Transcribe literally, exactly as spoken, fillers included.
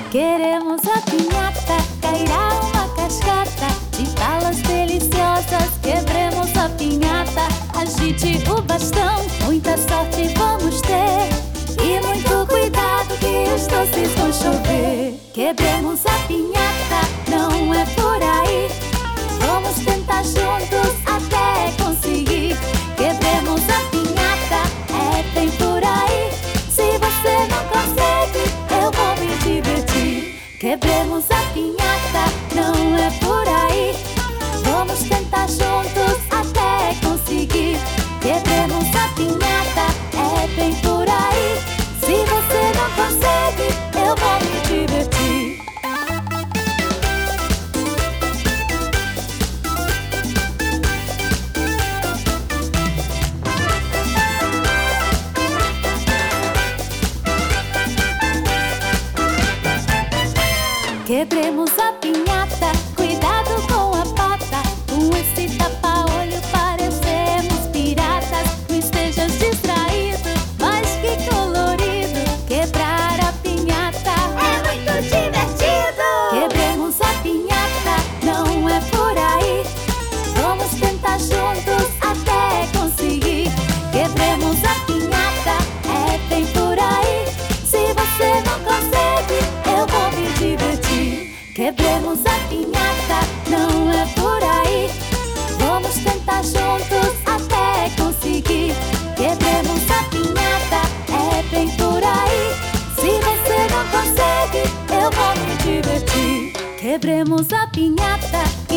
Queremos a pinhata, cairá uma cascata de balas deliciosas. Quebremos a pinhata, agite o bastão. Muita sorte vamos ter e muito cuidado que os doces vão chover. Quebremos a pinhata, não é por aí. Vamos tentar juntos até conseguir. Quebremos a pinhata, é bem por aí. Se você não consegue, eu vou me divertir. Quebremos a pinhata, não é por aí. Vamos tentar juntos até conseguir. Quebremos a pinhata, é bem por aí. Se você não consegue, eu vou me divertir. Quebremos a pinhata, cuidado com a pata. Com esse tapa-olho parecemos piratas. Não estejas distraído, mas que colorido. Quebrar a pinhata é muito divertido. Quebremos a pinhata, não é por aí. Vamos tentar juntos até conseguir. Quebremos a pinhata, é bem por aí. Se você não consegue, eu vou me divertir. Quebremos a pinhata, não é por aí. Vamos tentar juntos até conseguir. Quebremos a pinhata, é bem por aí. Se você não consegue, eu vou me divertir. Quebremos a pinhata.